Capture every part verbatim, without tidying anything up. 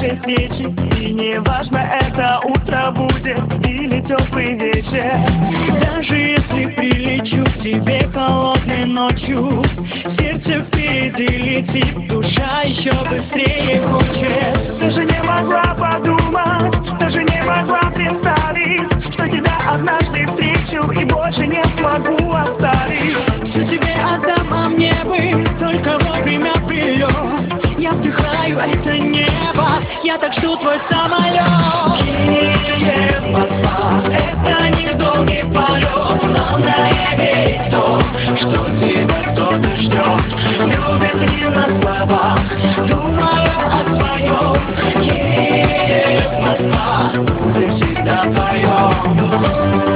яркой свечи. И не важно, это утро будет или теплый вечер. Даже если прилечу к тебе холодной ночью, сердце впереди летит, душа еще быстрее хочет. Даже не могла подумать, даже не могла представить, что тебя однажды встречу и больше не смогу оставить. Все тебе отдам, а мне бы только вовремя прилет. Я вдыхаю это небо, я так жду твой самолет. Киев, Москва, это недолгий полет. Главное верить в то, что тебя кто-то ждет. Любит не на словах, думаю о своем. Киев, Москва, будем всегда вдвоем.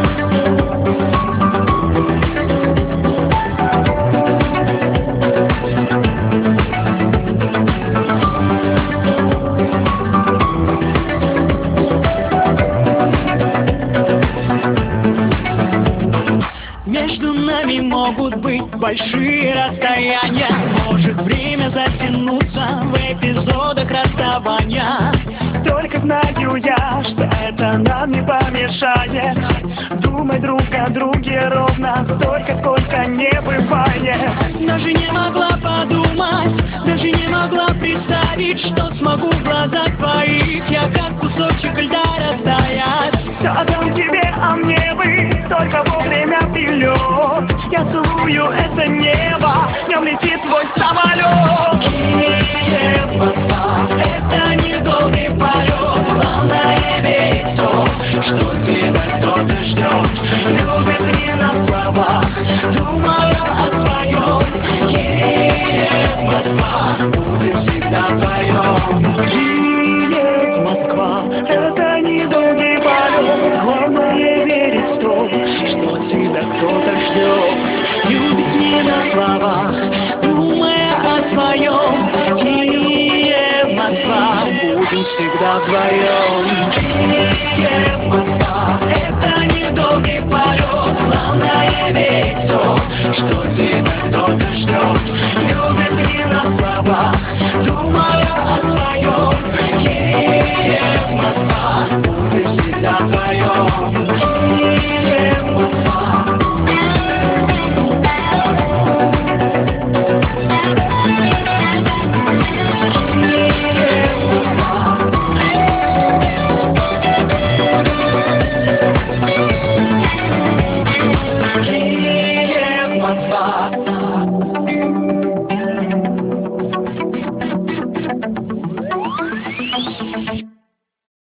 Между нами могут быть большие расстояния. Может время затянуться в эпизодах расставания. Только знаю я, что это нам не помешает думать друг о друге ровно столько, сколько не бывает. Даже не могла подумать, даже не могла представить, что смогу в глазах твоих я как кусочек льда растаять. Все отдам тебе, а мне бы только вовремя прилет. Я целую это небо, в нем летит твой самолет. Киев, Москва, это недолгий полет. Главное верить в то, что тебя кто-то ждет. Любит не на словах, думаю о своем. Киев, Москва, будем всегда вдвоем. Киев, Москва, это недолгий полет. Главное верить в то, что тебя кто-то ждет. Любит не на словах, думая о своем. Киев, Москва, будем всегда вдвоем. Киев, Москва, это недолгий полет. Главное верить в то, что тебя кто-то ждет. Любит не на словах, думая о своем.